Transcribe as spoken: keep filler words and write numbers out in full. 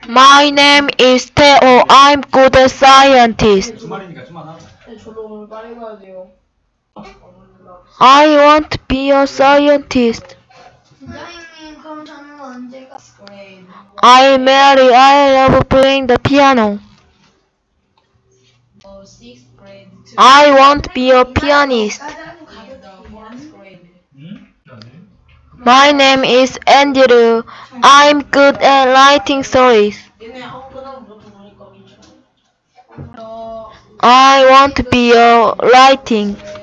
My name is Theo. I'm good at scientist. 주말이니까 좀만 하자. I want to be a scientist. 선생님, 그럼 저는 언제가 I'm Mary. I love playing the piano. I want to be a pianist. 응? 아니. My name is Andrew. I'm good at writing stories. I want to be a writing.